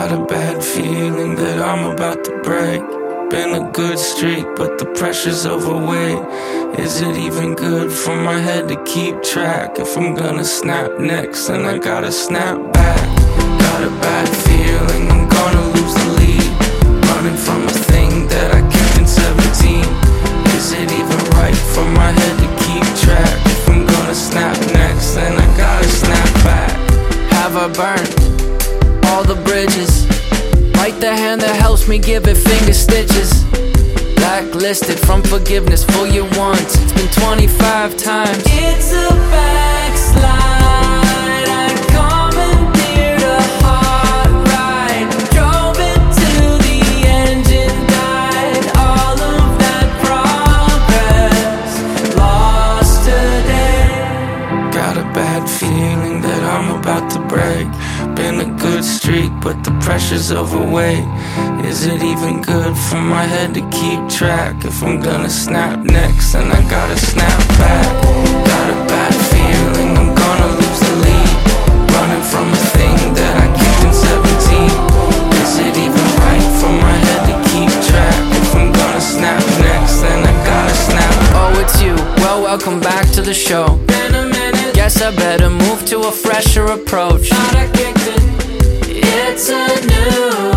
Got a bad feeling that I'm about to break. Been a good streak, but the pressure's overweight. Is it even good for my head to keep track? If I'm gonna snap next, then I gotta snap back. Got a bad feeling I'm gonna lose the lead. Running from a thing that I kicked in 17. Is it even right for my head to keep track? If I'm gonna snap next, then I gotta snap back. Have I burned all the bridges? Bite the hand that helps me give it finger stitches. Blacklisted from forgiveness for you once. It's been 25 times. It's a backslide. I commandeered a hard ride. Drove it till the engine died. All of that progress lost today. Got a bad feeling that I'm about to break. Been a good streak, but the pressure's overweight. Is it even good for my head to keep track? If I'm gonna snap next, then I gotta snap back. Got a bad feeling I'm gonna lose the lead. Running from a thing that I kicked in 17. Is it even right for my head to keep track? If I'm gonna snap next, then I gotta snap. Oh, it's you. Well, welcome back to the show. Been a minute. Guess I better move to a fresher approach. Thought I kicked it. It's a new